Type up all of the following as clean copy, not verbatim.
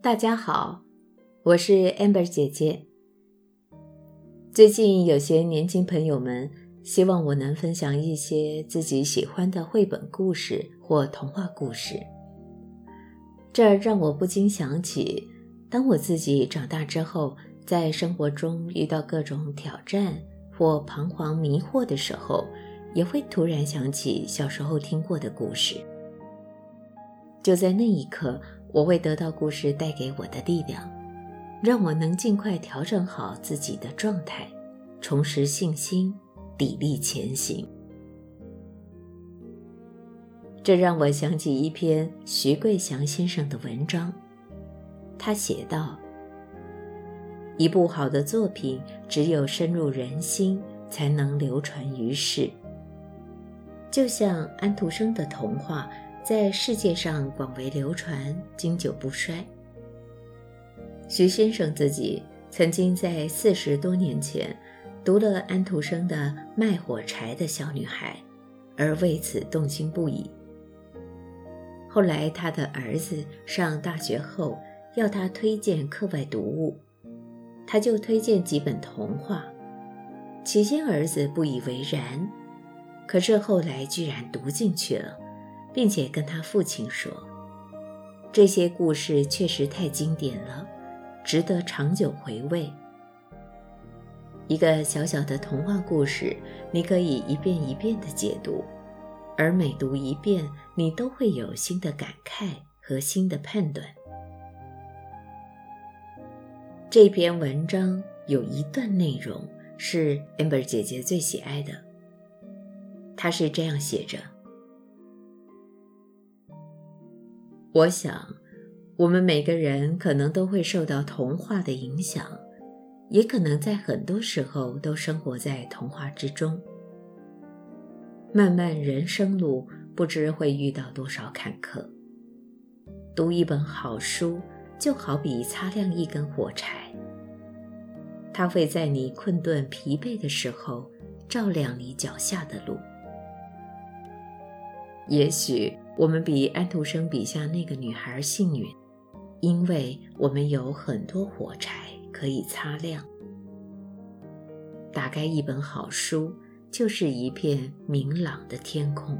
大家好，我是 Amber 姐姐。最近有些年轻朋友们希望我能分享一些自己喜欢的绘本故事或童话故事，这让我不禁想起，当我自己长大之后，在生活中遇到各种挑战或彷徨迷惑的时候，也会突然想起小时候听过的故事。就在那一刻，我会得到故事带给我的力量，让我能尽快调整好自己的状态，重拾信心，砥砺前行。这让我想起一篇徐桂祥先生的文章，他写道：一部好的作品只有深入人心，才能流传于世。就像安徒生的童话在世界上广为流传，经久不衰。徐先生自己曾经在40多年前读了安徒生的《卖火柴的小女孩》，而为此动心不已。后来他的儿子上大学后要他推荐课外读物，他就推荐几本童话。起先儿子不以为然，可是后来居然读进去了，并且跟他父亲说，这些故事确实太经典了，值得长久回味。一个小小的童话故事，你可以一遍一遍地解读，而每读一遍，你都会有新的感慨和新的判断。这篇文章有一段内容是 Amber 姐姐最喜爱的，她是这样写着：我想，我们每个人可能都会受到童话的影响，也可能在很多时候都生活在童话之中。漫漫人生路，不知会遇到多少坎坷。读一本好书，就好比擦亮一根火柴，它会在你困顿疲惫的时候，照亮你脚下的路。也许我们比安徒生笔下那个女孩幸运，因为我们有很多火柴可以擦亮。打开一本好书，就是一片明朗的天空。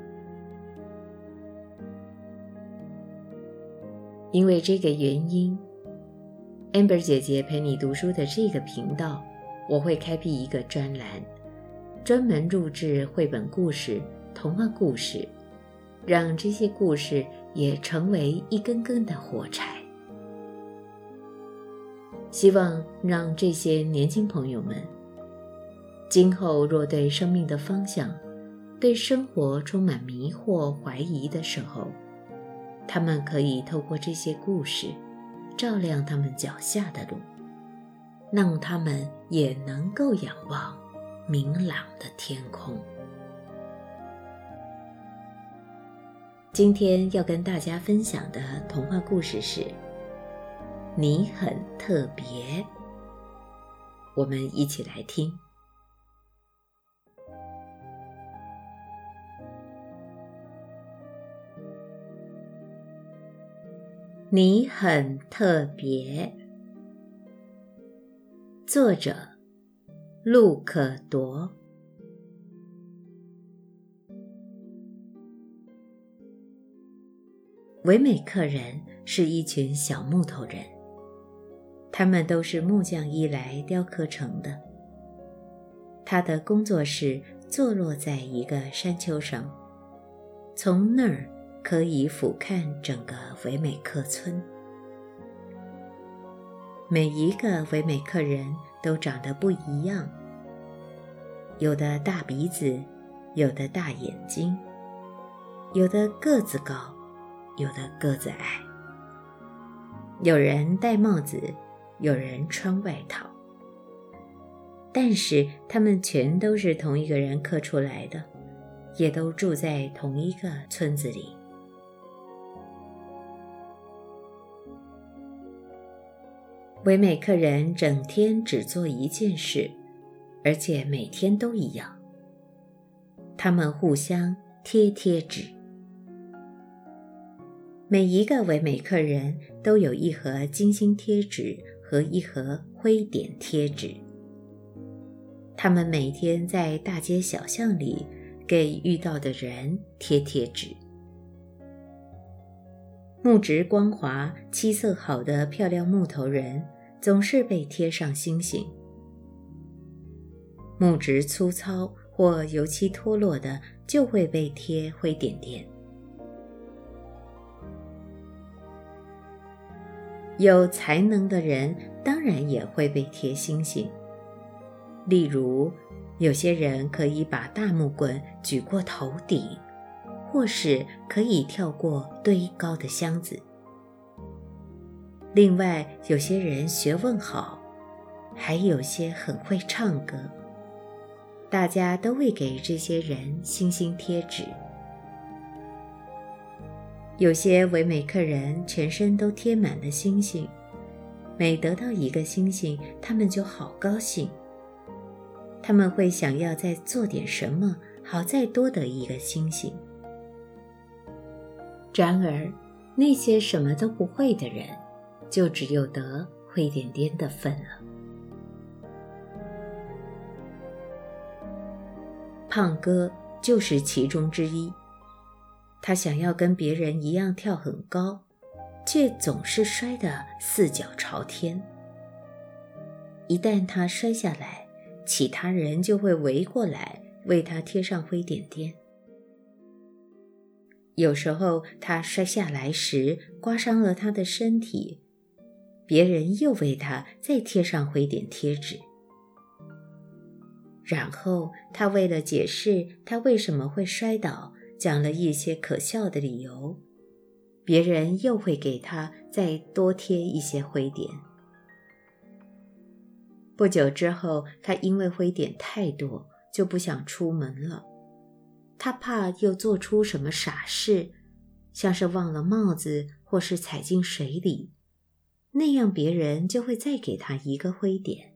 因为这个原因， Amber 姐姐陪你读书的这个频道，我会开辟一个专栏，专门录制绘本故事、童话故事，让这些故事也成为一根根的火柴。希望让这些年轻朋友们，今后若对生命的方向、对生活充满迷惑怀疑的时候，他们可以透过这些故事照亮他们脚下的路，让他们也能够仰望明朗的天空。今天要跟大家分享的童话故事是你很特别，我们一起来听。你很特别，作者陆可铎。维美克人是一群小木头人，他们都是木匠一来雕刻成的。他的工作室坐落在一个山丘上，从那儿可以俯瞰整个维美克村。每一个维美克人都长得不一样，有的大鼻子，有的大眼睛，有的个子高，有的个子矮，有人戴帽子，有人穿外套，但是他们全都是同一个人刻出来的，也都住在同一个村子里。维美克人整天只做一件事，而且每天都一样，他们互相贴贴纸。 每一个唯美客人都有一盒金星贴纸和一盒灰点贴纸。他们每天在大街小巷里给遇到的人贴贴纸。木质光滑、漆色好的漂亮木头人总是被贴上星星。木质粗糙或油漆脱落的就会被贴灰点点。有才能的人当然也会被贴星星，例如有些人可以把大木棍举过头顶，或是可以跳过堆高的箱子。另外有些人学问好，还有些很会唱歌，大家都会给这些人星星贴纸。有些唯美客人全身都贴满了星星，每得到一个星星，他们就好高兴。他们会想要再做点什么，好再多得一个星星。然而，那些什么都不会的人，就只有得灰点点的份了。胖哥就是其中之一。他想要跟别人一样跳很高，却总是摔得四脚朝天。一旦他摔下来，其他人就会围过来为他贴上灰点点。有时候他摔下来时刮伤了他的身体，别人又为他再贴上灰点贴纸。然后他为了解释他为什么会摔倒，讲了一些可笑的理由，别人又会给他再多贴一些灰点。不久之后，他因为灰点太多，就不想出门了。他怕又做出什么傻事，像是忘了帽子或是踩进水里，那样别人就会再给他一个灰点。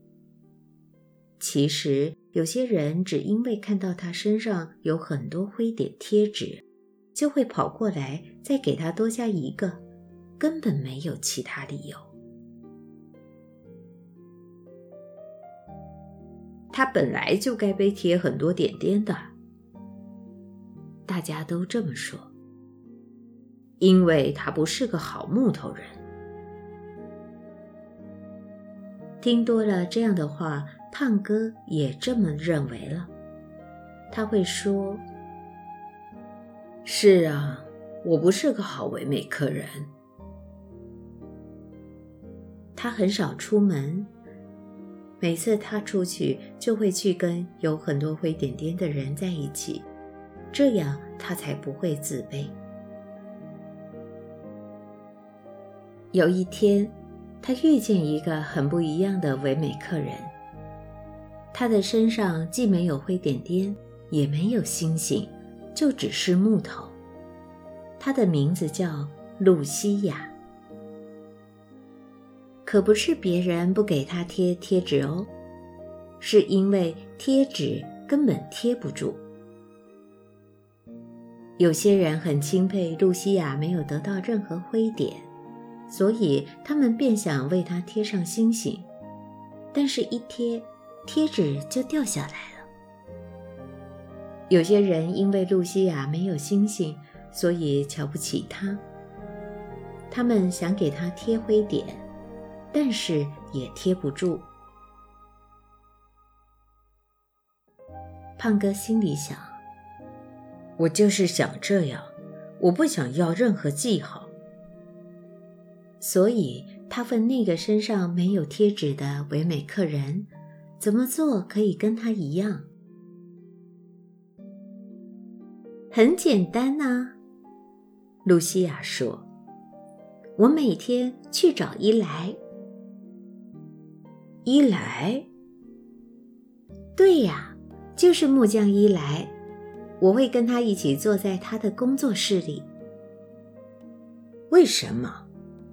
其实有些人只因为看到他身上有很多灰点贴纸，就会跑过来再给他多加一个，根本没有其他理由。他本来就该被贴很多点点的，大家都这么说，因为他不是个好木头人。听多了这样的话，胖哥也这么认为了。他会说，是啊，我不是个好唯美客人。他很少出门，每次他出去就会去跟有很多灰点点的人在一起，这样他才不会自卑。有一天，他遇见一个很不一样的唯美客人，他的身上既没有灰点点，也没有星星，就只是木头。他的名字叫露西亚。可不是别人不给他贴贴纸哦，是因为贴纸根本贴不住。有些人很钦佩露西亚没有得到任何灰点，所以他们便想为她贴上星星，但是一贴，贴纸就掉下来了。有些人因为露西亚没有星星，所以瞧不起她，他们想给她贴灰点，但是也贴不住。胖哥心里想，我就是想这样，我不想要任何记号。所以他问那个身上没有贴纸的唯美客人，怎么做可以跟他一样？很简单啊，露西亚说，我每天去找伊莱。伊莱？对呀，就是木匠伊莱，我会跟他一起坐在他的工作室里。为什么？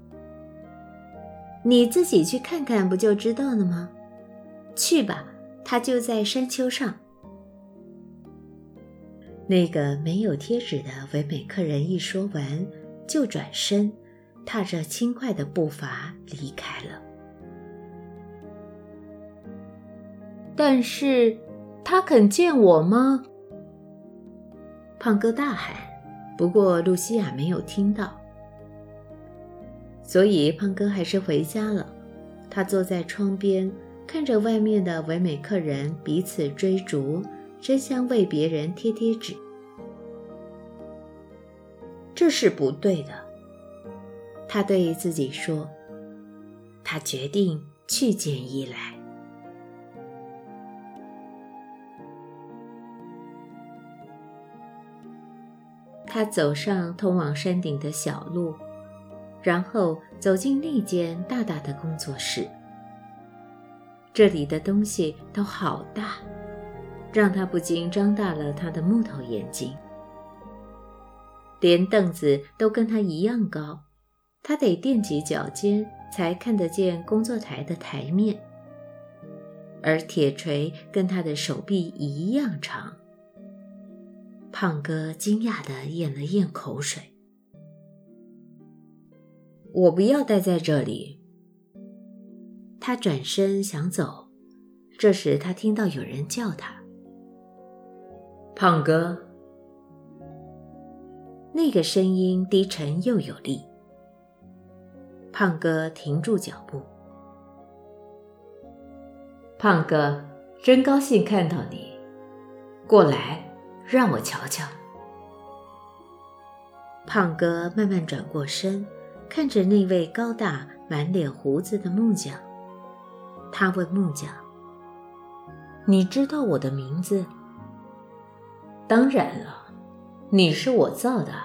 你自己去看看不就知道了吗？去吧，他就在山丘上。那个没有贴纸的唯美客人一说完， 就转身，踏着轻快的步伐离开了。但是他肯见我吗？胖哥大喊，不过露西亚没有听到。所以胖哥还是回家了。他坐在窗边，看着外面的唯美客人彼此追逐，争相为别人贴贴纸。这是不对的，他对自己说。他决定去见伊莱。他走上通往山顶的小路，然后走进那间大大的工作室。这里的东西都好大，让他不禁张大了他的木头眼睛。连凳子都跟他一样高，他得踮起脚尖才看得见工作台的台面，而铁锤跟他的手臂一样长。胖哥惊讶地咽了咽口水。我不要待在这里。他转身想走，这时他听到有人叫他。胖哥。那个声音低沉又有力。胖哥停住脚步。胖哥，真高兴看到你。过来，让我瞧瞧。胖哥慢慢转过身，看着那位高大满脸胡子的木匠。他问木匠，你知道我的名字？当然了，你是我造的。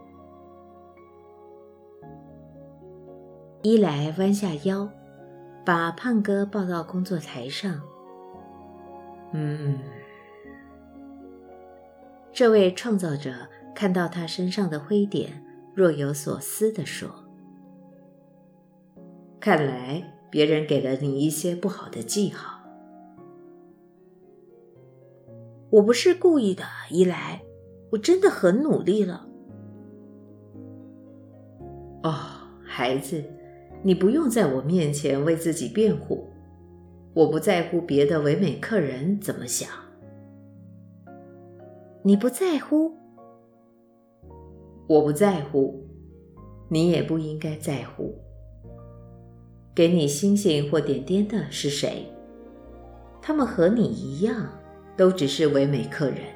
伊莱弯下腰，把胖哥抱到工作台上。这位创造者看到他身上的灰点，若有所思地说，看来别人给了你一些不好的记号。我不是故意的，伊莱，我真的很努力了。哦，孩子，你不用在我面前为自己辩护，我不在乎别的唯美客人怎么想。你不在乎？我不在乎，你也不应该在乎。给你星星或点点的是谁？他们和你一样，都只是唯美客人。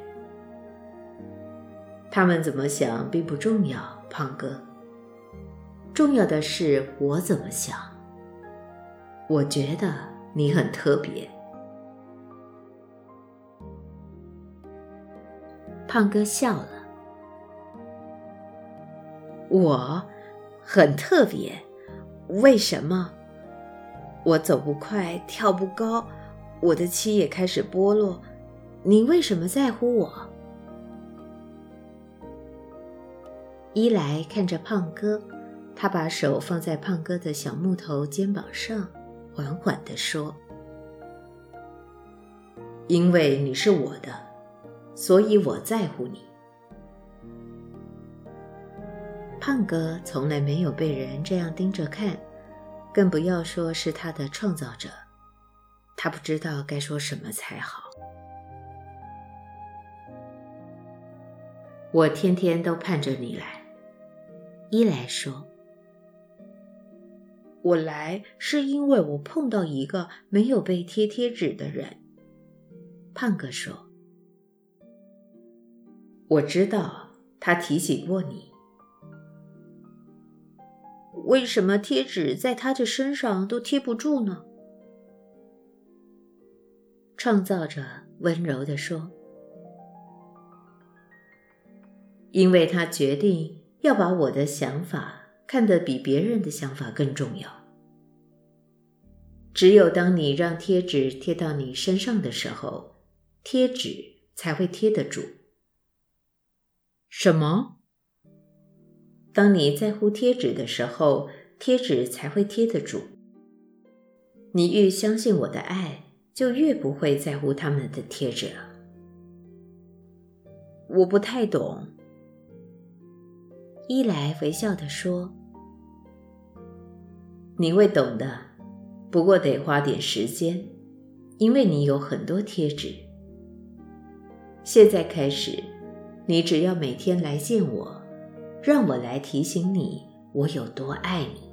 他们怎么想并不重要，胖哥。重要的是我怎么想。我觉得你很特别。胖哥笑了。我很特别？为什么？我走不快，跳不高，我的漆也开始剥落，你为什么在乎我？伊莱看着胖哥，他把手放在胖哥的小木头肩膀上，缓缓地说，因为你是我的，所以我在乎你。胖哥从来没有被人这样盯着看，更不要说是他的创造者。他不知道该说什么才好。我天天都盼着你来，伊莱说。我来是因为我碰到一个没有被贴贴纸的人，胖哥说。我知道，他提醒过你。为什么贴纸在他的身上都贴不住呢？创造者温柔地说。因为他决定要把我的想法看得比别人的想法更重要。只有当你让贴纸贴到你身上的时候，贴纸才会贴得住。什么？当你在乎贴纸的时候，贴纸才会贴得住。你越相信我的爱，就越不会在乎他们的贴纸了。我不太懂。 伊莱微笑地说：你会懂的，不过得花点时间，因为你有很多贴纸。现在开始，你只要每天来见我，让我来提醒你我有多爱你。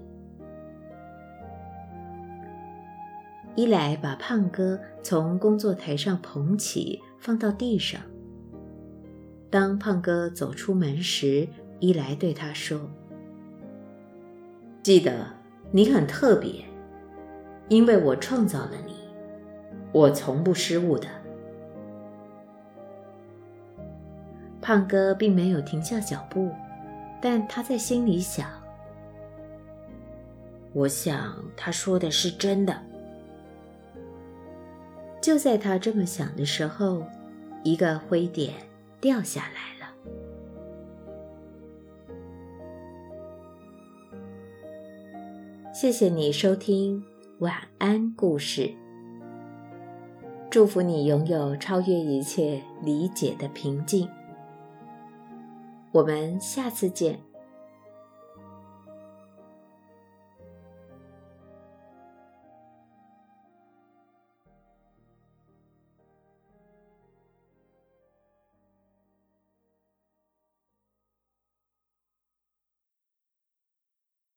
伊莱把胖哥从工作台上捧起，放到地上。当胖哥走出门时，伊莱对他说：记得你很特别，因为我创造了你，我从不失误的。胖哥并没有停下脚步，但他在心里想：我想他说的是真的。就在他这么想的时候，一个灰点掉下来了。谢谢你收听晚安故事，祝福你拥有超越一切理解的平静。我们下次见。